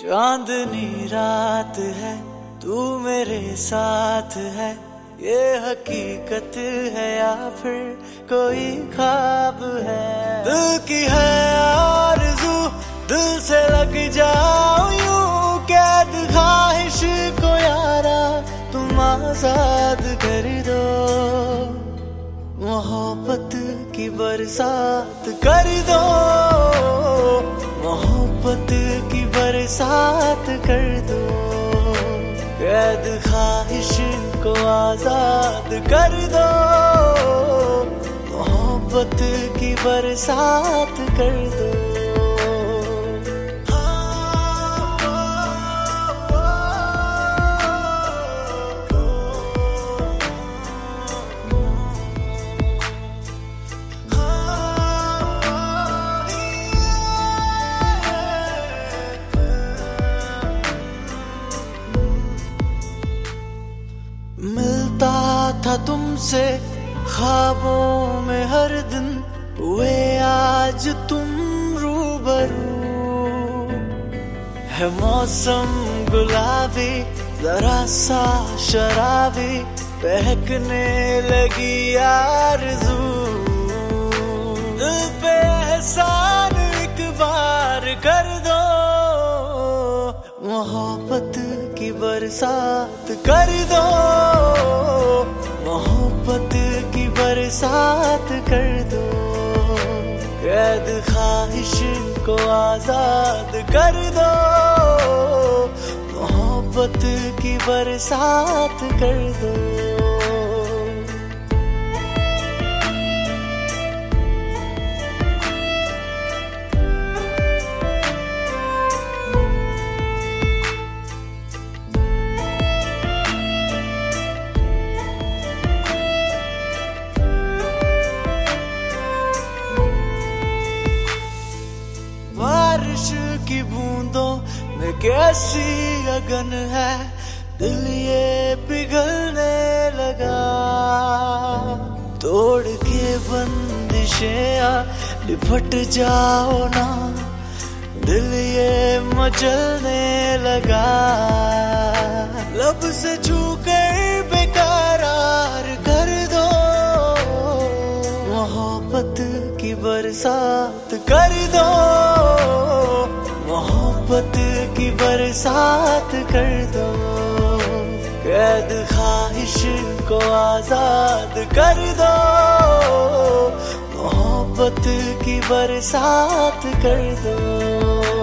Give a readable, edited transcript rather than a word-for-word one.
चांदनी रात है, तू मेरे साथ है, ये हकीकत है या फिर कोई ख्वाब है। दिल की है आरज़ू, दिल से लग जाओ यूं, कैद ख्वाहिश को यारा तुम आजाद कर दो। मोहब्बत की बरसात कर दो, मोहब्बत की बरसात कर दो। कैद ख्वाहिश को आजाद कर दो, मोहब्बत की बरसात कर दो। मिलता था तुमसे ख्वाबों में हर दिन, हुए आज तुम रूबरू। है मौसम गुलाबी जरा सा शराबी, बहकने लगी आरज़ू। दिल पे एहसान एक बार कर दो, मोहब्बत की बरसात कर दो, मोहब्बत की बरसात कर दो। कैद ख्वाहिश को आजाद कर दो, मोहब्बत की बरसात कर दो। बारिश की बूंदों में कैसी अगन है, दिल ये पिघलने लगा। तोड़ के बंदिशें आ लिपट जाओ ना, दिल ये मचलने लगा। लब से छू कर बेकरार कर दो, मोहब्बत की बरसात कर दो, मोहब्बत की बरसात कर दो। कैद ख्वाहिश को आजाद कर दो, मोहब्बत की बरसात कर दो।